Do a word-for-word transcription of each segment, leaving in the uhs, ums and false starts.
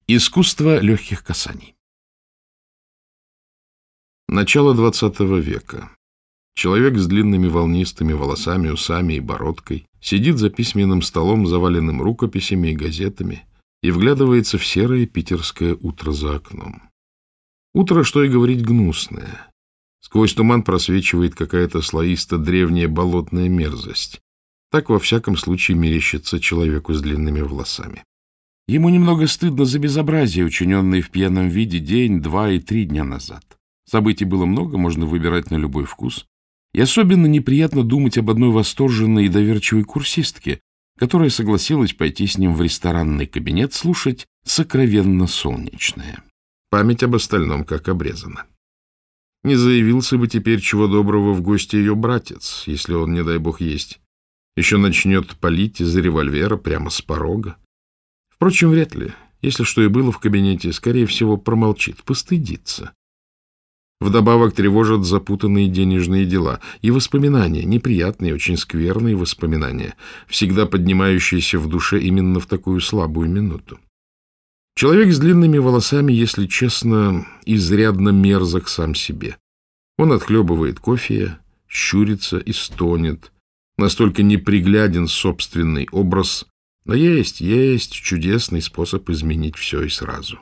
Искусство легких касаний. Начало двадцатого века. Человек с длинными волнистыми волосами, усами и бородкой сидит за письменным столом, заваленным рукописями и газетами, и вглядывается в серое питерское утро за окном. Утро, что и говорить, гнусное. Сквозь туман просвечивает какая-то слоисто-древняя болотная мерзость. Так, во всяком случае, мерещится человеку с длинными волосами. Ему немного стыдно за безобразие, учиненное в пьяном виде день, два и три дня назад. Событий было много, можно выбирать на любой вкус. И особенно неприятно думать об одной восторженной и доверчивой курсистке, которая согласилась пойти с ним в ресторанный кабинет слушать сокровенно солнечное. Память об остальном как обрезана. Не заявился бы теперь чего доброго в гости ее братец, если он, не дай бог, есть. Еще начнет палить из револьвера прямо с порога. Впрочем, вряд ли. Если что и было в кабинете, скорее всего, промолчит, постыдится. Вдобавок тревожат запутанные денежные дела и воспоминания, неприятные, очень скверные воспоминания, всегда поднимающиеся в душе именно в такую слабую минуту. Человек с длинными волосами, если честно, изрядно мерзок сам себе. Он отхлебывает кофе, щурится и стонет. Настолько непригляден собственный образ. Но есть, есть чудесный способ изменить все и сразу.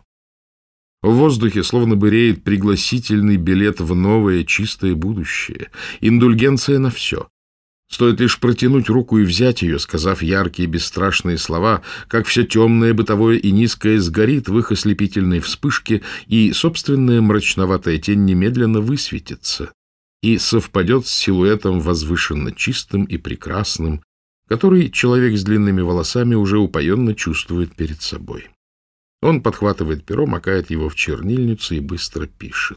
В воздухе словно бы реет пригласительный билет в новое чистое будущее. Индульгенция на все. Стоит лишь протянуть руку и взять ее, сказав яркие бесстрашные слова, как все темное, бытовое и низкое сгорит в их ослепительной вспышке, и собственная мрачноватая тень немедленно высветится и совпадет с силуэтом возвышенно чистым и прекрасным, который человек с длинными волосами уже упоенно чувствует перед собой. Он подхватывает перо, макает его в чернильницу и быстро пишет.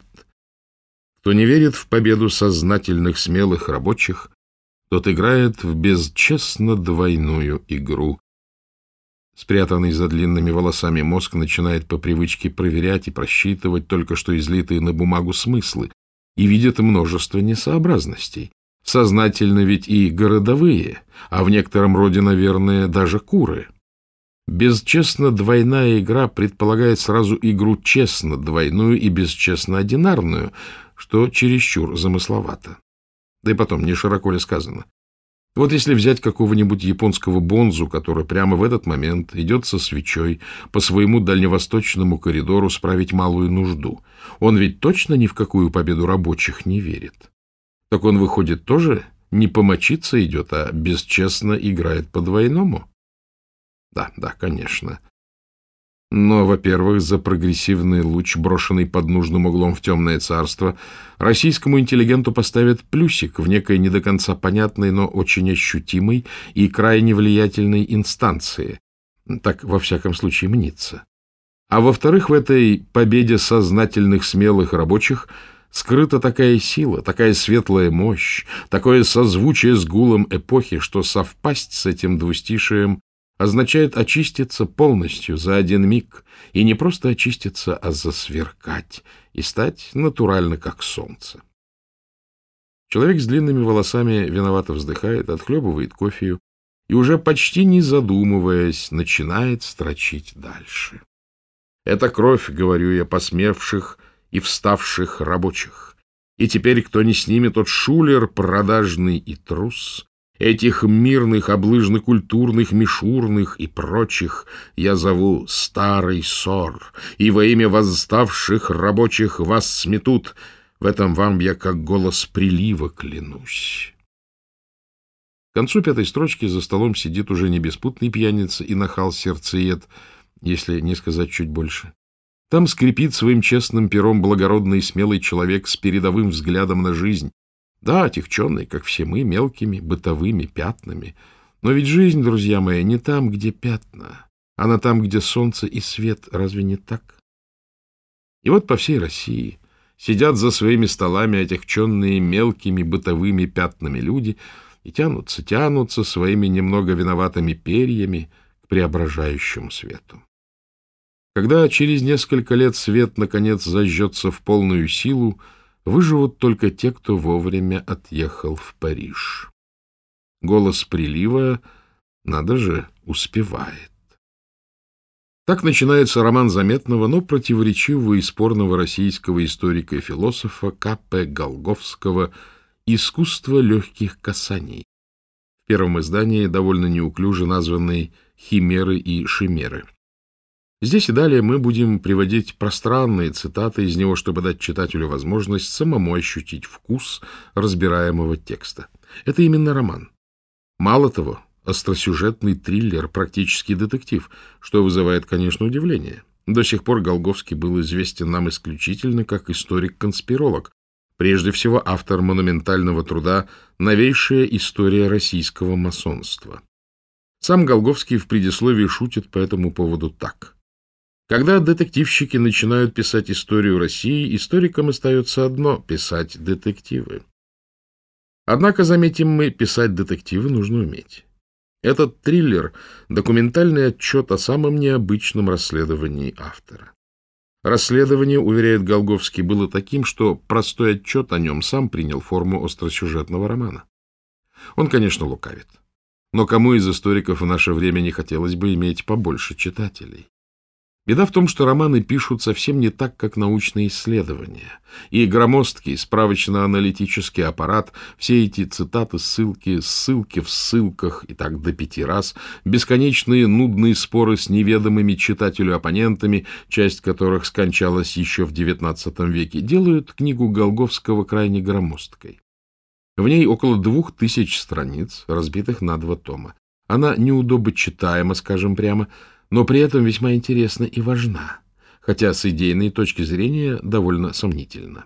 Кто не верит в победу сознательных смелых рабочих, тот играет в бесчестно двойную игру. Спрятанный за длинными волосами мозг начинает по привычке проверять и просчитывать только что излитые на бумагу смыслы и видит множество несообразностей. Сознательно ведь и городовые, а в некотором роде, наверное, даже куры. Бесчестно двойная игра предполагает сразу игру честно двойную и бесчестно одинарную, что чересчур замысловато. Да и потом, не широко ли сказано. Вот если взять какого-нибудь японского бонзу, который прямо в этот момент идет со свечой по своему дальневосточному коридору справить малую нужду, он ведь точно ни в какую победу рабочих не верит. Так он, выходит, тоже не помочиться идет, а бесчестно играет по-двойному? Да, да, конечно. Но, во-первых, за прогрессивный луч, брошенный под нужным углом в темное царство, российскому интеллигенту поставят плюсик в некой не до конца понятной, но очень ощутимой и крайне влиятельной инстанции. Так, во всяком случае, мнится. А во-вторых, в этой победе сознательных смелых рабочих скрыта такая сила, такая светлая мощь, такое созвучие с гулом эпохи, что совпасть с этим двустишием означает очиститься полностью за один миг, и не просто очиститься, а засверкать, и стать натурально как солнце. Человек с длинными волосами виновато вздыхает, отхлебывает кофею и уже почти не задумываясь начинает строчить дальше. Это кровь, говорю я, посмевших и вставших рабочих. И теперь, кто не с ними, тот шулер продажный и трус. Этих мирных, облыжно-культурных, мишурных и прочих я зову старый ссор, и во имя восставших рабочих вас сметут. В этом вам я как голос прилива клянусь. К концу пятой строчки за столом сидит уже не беспутный пьяница и нахал-сердцеед, если не сказать чуть больше. Там скрипит своим честным пером благородный и смелый человек с передовым взглядом на жизнь. Да, отягченный, как все мы, мелкими бытовыми пятнами. Но ведь жизнь, друзья мои, не там, где пятна, а на там, где солнце и свет. Разве не так? И вот по всей России сидят за своими столами отягченные мелкими бытовыми пятнами люди и тянутся, тянутся своими немного виноватыми перьями к преображающему свету. Когда через несколько лет свет, наконец, зажжется в полную силу, выживут только те, кто вовремя отъехал в Париж. Голос прилива, надо же, успевает. Так начинается роман заметного, но противоречивого и спорного российского историка и философа К П Голговского «Искусство легких касаний», в первом издании довольно неуклюже названный «Химеры и шимеры». Здесь и далее мы будем приводить пространные цитаты из него, чтобы дать читателю возможность самому ощутить вкус разбираемого текста. Это именно роман. Мало того, остросюжетный триллер, практически детектив, что вызывает, конечно, удивление. До сих пор Голговский был известен нам исключительно как историк-конспиролог, прежде всего автор монументального труда «Новейшая история российского масонства». Сам Голговский в предисловии шутит по этому поводу так. Когда детективщики начинают писать историю России, историкам остается одно — писать детективы. Однако, заметим мы, писать детективы нужно уметь. Этот триллер — документальный отчет о самом необычном расследовании автора. Расследование, уверяет Голговский, было таким, что простой отчет о нем сам принял форму остросюжетного романа. Он, конечно, лукавит. Но кому из историков в наше время не хотелось бы иметь побольше читателей? Беда в том, что романы пишут совсем не так, как научные исследования. И громоздкий справочно-аналитический аппарат, все эти цитаты, ссылки, ссылки в ссылках и так до пяти раз, бесконечные нудные споры с неведомыми читателю оппонентами, часть которых скончалась еще в девятнадцатом веке, делают книгу Голговского крайне громоздкой. В ней около двух тысяч страниц, разбитых на два тома. Она неудобочитаема, скажем прямо, но при этом весьма интересна и важна, хотя с идейной точки зрения довольно сомнительна.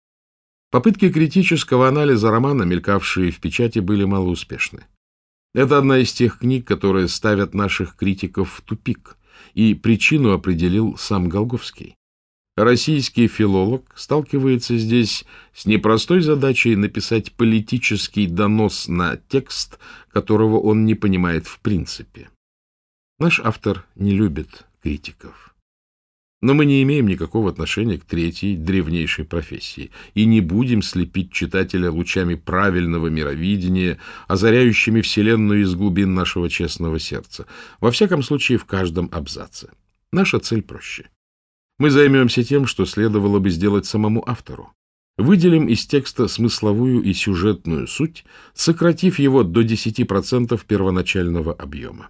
Попытки критического анализа романа, мелькавшие в печати, были малоуспешны. Это одна из тех книг, которые ставят наших критиков в тупик, и причину определил сам Голговский. Российский филолог сталкивается здесь с непростой задачей написать политический донос на текст, которого он не понимает в принципе. Наш автор не любит критиков. Но мы не имеем никакого отношения к третьей, древнейшей профессии, и не будем слепить читателя лучами правильного мировидения, озаряющими Вселенную из глубин нашего честного сердца, во всяком случае в каждом абзаце. Наша цель проще. Мы займемся тем, что следовало бы сделать самому автору. Выделим из текста смысловую и сюжетную суть, сократив его до десяти процентов первоначального объема.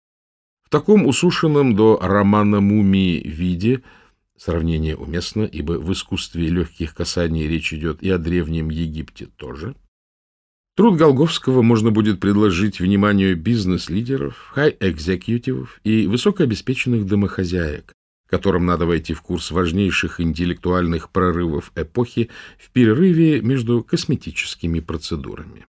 В таком усушенном до романа «Мумии» виде сравнение уместно, ибо в искусстве легких касаний речь идет и о Древнем Египте тоже. Труд Голговского можно будет предложить вниманию бизнес-лидеров, хай-экзекьютивов и высокообеспеченных домохозяек, которым надо войти в курс важнейших интеллектуальных прорывов эпохи в перерыве между косметическими процедурами.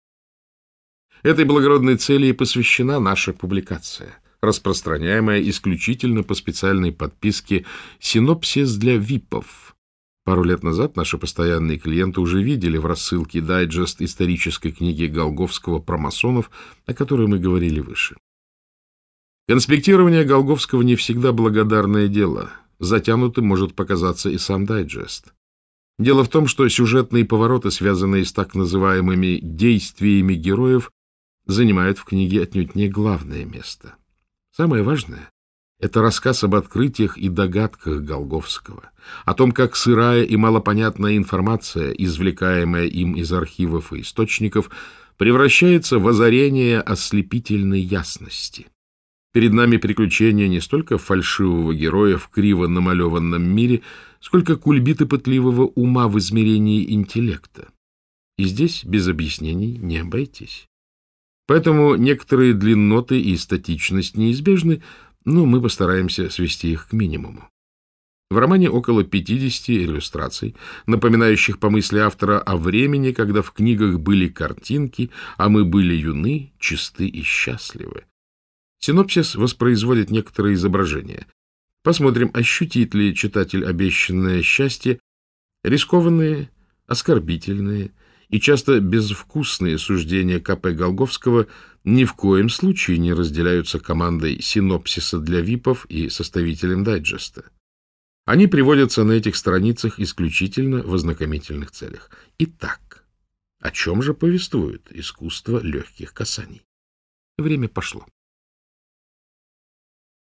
Этой благородной цели и посвящена наша публикация, распространяемая исключительно по специальной подписке «Синопсис для випов». Пару лет назад наши постоянные клиенты уже видели в рассылке дайджест исторической книги Голговского про масонов, о которой мы говорили выше. Конспектирование Голговского не всегда благодарное дело. Затянутым может показаться и сам дайджест. Дело в том, что сюжетные повороты, связанные с так называемыми «действиями героев», занимают в книге отнюдь не главное место. Самое важное — это рассказ об открытиях и догадках Голговского, о том, как сырая и малопонятная информация, извлекаемая им из архивов и источников, превращается в озарение ослепительной ясности. Перед нами приключения не столько фальшивого героя в криво намалеванном мире, сколько кульбиты пытливого ума в измерении интеллекта. И здесь без объяснений не обойтись. Поэтому некоторые длинноты и статичность неизбежны, но мы постараемся свести их к минимуму. В романе около пятидесяти иллюстраций, напоминающих по мысли автора о времени, когда в книгах были картинки, а мы были юны, чисты и счастливы. Синопсис воспроизводит некоторые изображения. Посмотрим, ощутит ли читатель обещанное счастье, рискованные, оскорбительные и часто безвкусные суждения К П Голговского ни в коем случае не разделяются командой синопсиса для випов и составителем дайджеста. Они приводятся на этих страницах исключительно в ознакомительных целях. Итак, о чем же повествует искусство легких касаний? Время пошло.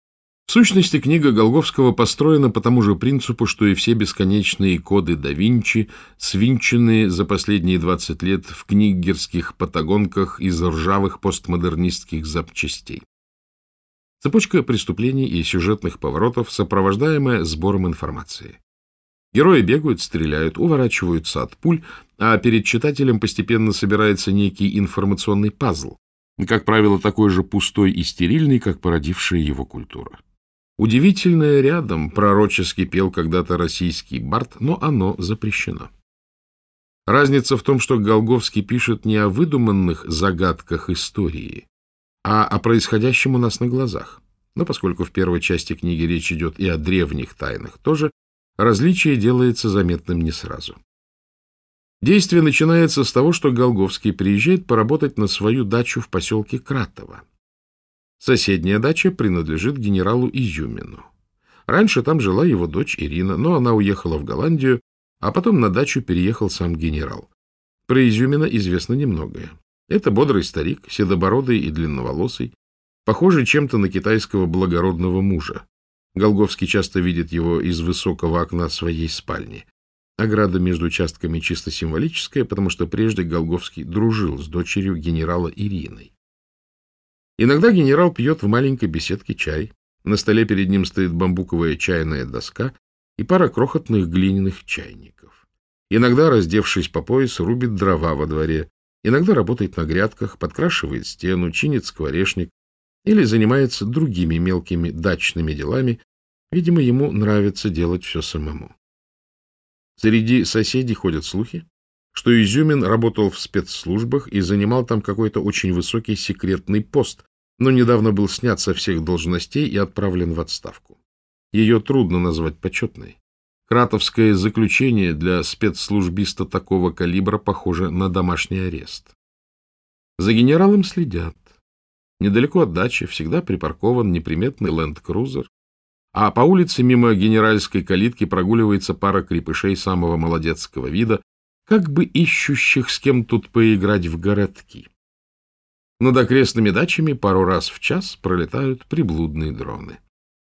В сущности, книга Голговского построена по тому же принципу, что и все бесконечные коды да Винчи, свинченные за последние двадцать лет в книггерских патагонках из ржавых постмодернистских запчастей. Цепочка преступлений и сюжетных поворотов, сопровождаемая сбором информации. Герои бегают, стреляют, уворачиваются от пуль, а перед читателем постепенно собирается некий информационный пазл, как правило, такой же пустой и стерильный, как породившая его культура. Удивительное рядом пророчески пел когда-то российский бард, но оно запрещено. Разница в том, что Голговский пишет не о выдуманных загадках истории, а о происходящем у нас на глазах. Но поскольку в первой части книги речь идет и о древних тайнах тоже, различие делается заметным не сразу. Действие начинается с того, что Голговский приезжает поработать на свою дачу в поселке Кратово. Соседняя дача принадлежит генералу Изюмину. Раньше там жила его дочь Ирина, но она уехала в Голландию, а потом на дачу переехал сам генерал. Про Изюмина известно немногое. Это бодрый старик, седобородый и длинноволосый, похожий чем-то на китайского благородного мужа. Голговский часто видит его из высокого окна своей спальни. Ограда между участками чисто символическая, потому что прежде Голговский дружил с дочерью генерала Ириной. Иногда генерал пьет в маленькой беседке чай. На столе перед ним стоит бамбуковая чайная доска и пара крохотных глиняных чайников. Иногда, раздевшись по пояс, рубит дрова во дворе. Иногда работает на грядках, подкрашивает стену, чинит скворечник или занимается другими мелкими дачными делами. Видимо, ему нравится делать все самому. Среди соседей ходят слухи, что Изюмин работал в спецслужбах и занимал там какой-то очень высокий секретный пост, но недавно был снят со всех должностей и отправлен в отставку. Ее трудно назвать почетной. Кратовское заключение для спецслужбиста такого калибра похоже на домашний арест. За генералом следят. Недалеко от дачи всегда припаркован неприметный ленд-крузер, а по улице мимо генеральской калитки прогуливается пара крепышей самого молодецкого вида, как бы ищущих с кем тут поиграть в городки. Над окрестными дачами пару раз в час пролетают приблудные дроны.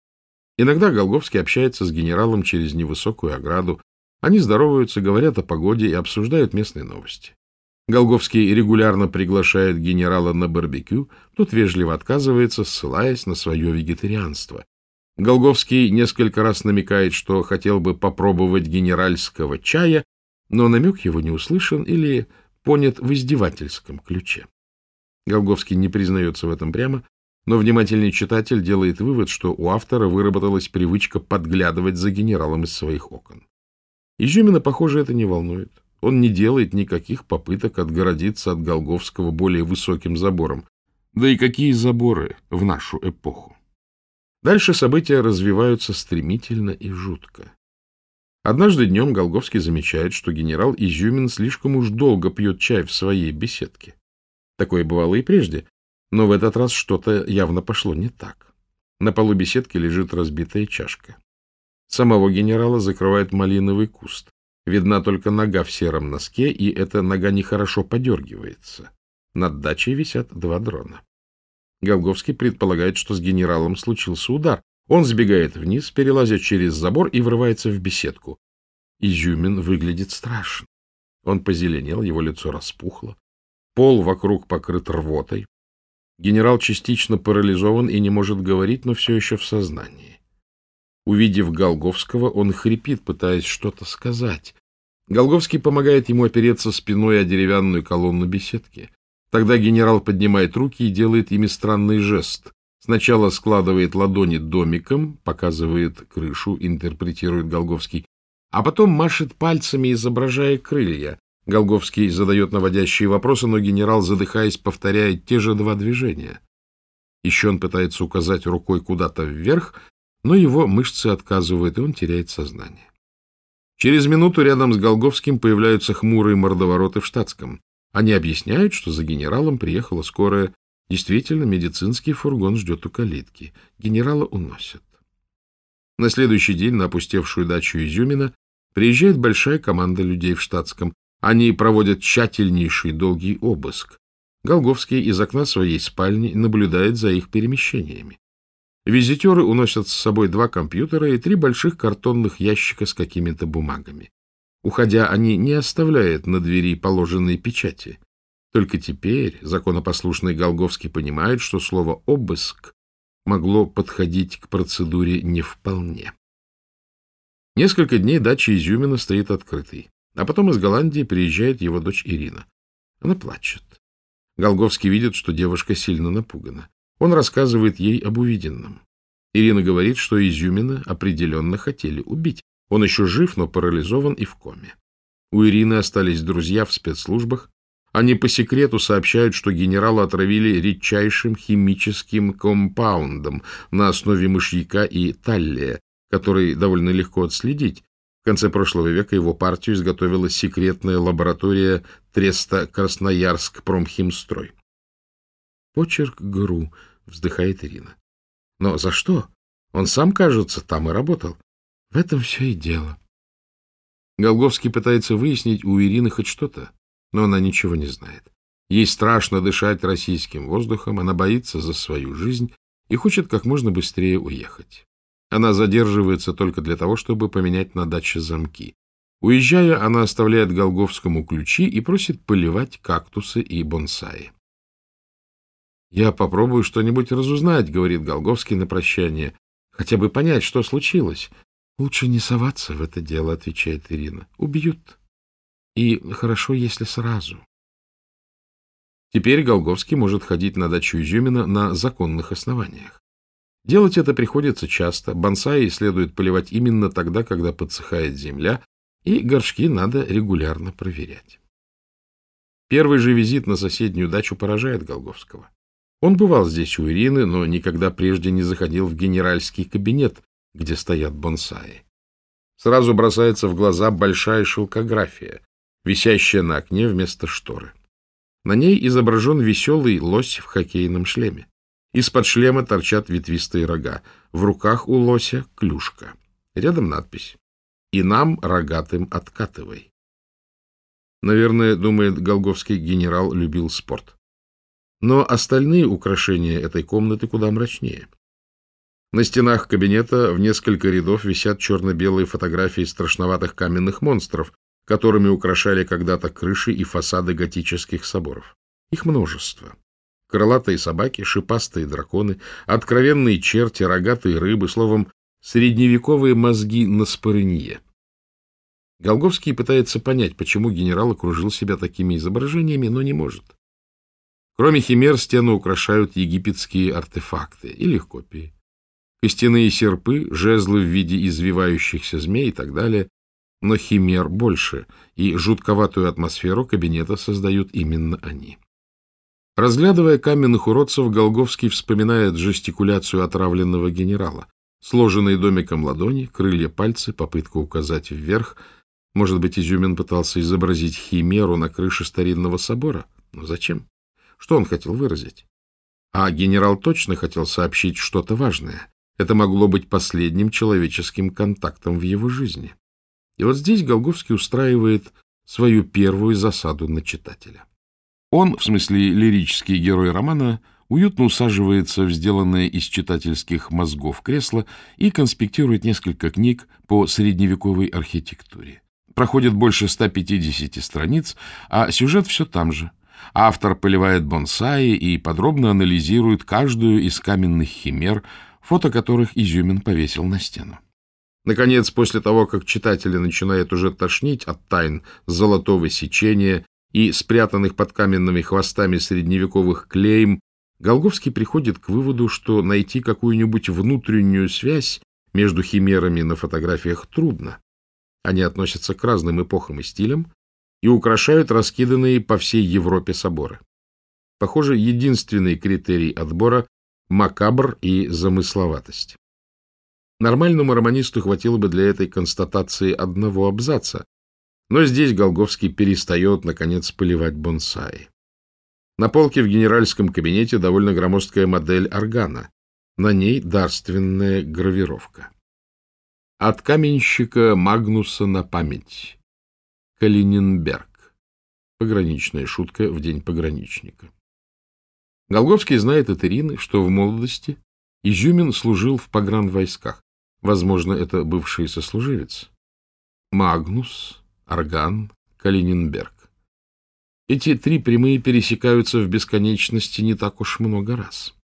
Иногда Голговский общается с генералом через невысокую ограду. Они здороваются, говорят о погоде и обсуждают местные новости. Голговский регулярно приглашает генерала на барбекю, тот вежливо отказывается, ссылаясь на свое вегетарианство. Голговский несколько раз намекает, что хотел бы попробовать генеральского чая, но намек его не услышан или понят в издевательском ключе. Голговский не признается в этом прямо, но внимательный читатель делает вывод, что у автора выработалась привычка подглядывать за генералом из своих окон. Изюмина, похоже, это не волнует. Он не делает никаких попыток отгородиться от Голговского более высоким забором. Да и какие заборы в нашу эпоху? Дальше события развиваются стремительно и жутко. Однажды днем Голговский замечает, что генерал Изюмин слишком уж долго пьет чай в своей беседке. Такое бывало и прежде, но в этот раз что-то явно пошло не так. На полу беседки лежит разбитая чашка. Самого генерала закрывает малиновый куст. Видна только нога в сером носке, и эта нога нехорошо подергивается. Над дачей висят два дрона. Голговский предполагает, что с генералом случился удар. Он сбегает вниз, перелазит через забор и врывается в беседку. Изюмин выглядит страшно. Он позеленел, его лицо распухло. Пол вокруг покрыт рвотой. Генерал частично парализован и не может говорить, но все еще в сознании. Увидев Голговского, он хрипит, пытаясь что-то сказать. Голговский помогает ему опереться спиной о деревянную колонну беседки. Тогда генерал поднимает руки и делает ими странный жест. Сначала складывает ладони домиком, показывает крышу, интерпретирует Голговский, а потом машет пальцами, изображая крылья. Голговский задает наводящие вопросы, но генерал, задыхаясь, повторяет те же два движения. Еще он пытается указать рукой куда-то вверх, но его мышцы отказывают, и он теряет сознание. Через минуту рядом с Голговским появляются хмурые мордовороты в штатском. Они объясняют, что за генералом приехала скорая. Действительно, медицинский фургон ждет у калитки. Генерала уносят. На следующий день на опустевшую дачу Изюмина приезжает большая команда людей в штатском. Они проводят тщательнейший долгий обыск. Голговский из окна своей спальни наблюдает за их перемещениями. Визитеры уносят с собой два компьютера и три больших картонных ящика с какими-то бумагами. Уходя, они не оставляют на двери положенные печати. Только теперь законопослушный Голговский понимает, что слово «обыск» могло подходить к процедуре не вполне. Несколько дней дача Изюмина стоит открытой, а потом из Голландии приезжает его дочь Ирина. Она плачет. Голговский видит, что девушка сильно напугана. Он рассказывает ей об увиденном. Ирина говорит, что Изюмина определенно хотели убить. Он еще жив, но парализован и в коме. У Ирины остались друзья в спецслужбах. Они по секрету сообщают, что генерала отравили редчайшим химическим компаундом на основе мышьяка и таллия, который довольно легко отследить. В конце прошлого века его партию изготовила секретная лаборатория Треста Красноярск Промхимстрой. Почерк ГРУ, вздыхает Ирина. Но за что? Он сам, кажется, там и работал. В этом все и дело. Голговский пытается выяснить у Ирины хоть что-то, но она ничего не знает. Ей страшно дышать российским воздухом, она боится за свою жизнь и хочет как можно быстрее уехать. Она задерживается только для того, чтобы поменять на даче замки. Уезжая, она оставляет Голговскому ключи и просит поливать кактусы и бонсаи. «Я попробую что-нибудь разузнать», — говорит Голговский на прощание. «Хотя бы понять, что случилось». «Лучше не соваться в это дело», — отвечает Ирина. «Убьют. И хорошо, если сразу». Теперь Голговский может ходить на дачу Изюмина на законных основаниях. Делать это приходится часто. Бонсаи следует поливать именно тогда, когда подсыхает земля, и горшки надо регулярно проверять. Первый же визит на соседнюю дачу поражает Голговского. Он бывал здесь у Ирины, но никогда прежде не заходил в генеральский кабинет, где стоят бонсаи. Сразу бросается в глаза большая шелкография, висящая на окне вместо шторы. На ней изображен веселый лось в хоккейном шлеме. Из-под шлема торчат ветвистые рога. В руках у лося клюшка. Рядом надпись: «И нам, рогатым, откатывай». Наверное, думает Голговский, генерал любил спорт. Но остальные украшения этой комнаты куда мрачнее. На стенах кабинета в несколько рядов висят черно-белые фотографии страшноватых каменных монстров, которыми украшали когда-то крыши и фасады готических соборов. Их множество. Крылатые собаки, шипастые драконы, откровенные черти, рогатые рыбы, словом, средневековые мозги на спорынье. Голговский пытается понять, почему генерал окружил себя такими изображениями, но не может. Кроме химер, стены украшают египетские артефакты или их копии. Костяные серпы, жезлы в виде извивающихся змей и так далее. Но химер больше, и жутковатую атмосферу кабинета создают именно они. Разглядывая каменных уродцев, Голговский вспоминает жестикуляцию отравленного генерала. Сложенные домиком ладони, крылья пальцы, попытка указать вверх. Может быть, Изюмин пытался изобразить химеру на крыше старинного собора? Но зачем? Что он хотел выразить? А генерал точно хотел сообщить что-то важное. Это могло быть последним человеческим контактом в его жизни. И вот здесь Голговский устраивает свою первую засаду на читателя. Он, в смысле лирический герой романа, уютно усаживается в сделанное из читательских мозгов кресло и конспектирует несколько книг по средневековой архитектуре. Проходит больше ста пятидесяти страниц, а сюжет все там же. Автор поливает бонсаи и подробно анализирует каждую из каменных химер, фото которых Изюмин повесил на стену. Наконец, после того, как читателя начинает уже тошнить от тайн золотого сечения и спрятанных под каменными хвостами средневековых клейм, Голговский приходит к выводу, что найти какую-нибудь внутреннюю связь между химерами на фотографиях трудно. Они относятся к разным эпохам и стилям и украшают раскиданные по всей Европе соборы. Похоже, единственный критерий отбора — макабр и замысловатость. Нормальному романисту хватило бы для этой констатации одного абзаца, но здесь Голговский перестает, наконец, поливать бонсаи. На полке в генеральском кабинете довольно громоздкая модель органа. На ней дарственная гравировка. От каменщика Магнуса на память. Калининберг. Пограничная шутка в день пограничника. Голговский знает от Ирины, что в молодости Изюмин служил в погранвойсках. Возможно, это бывший сослуживец. Магнус, Орган, Калининберг. Эти три прямые пересекаются в бесконечности не так уж много раз.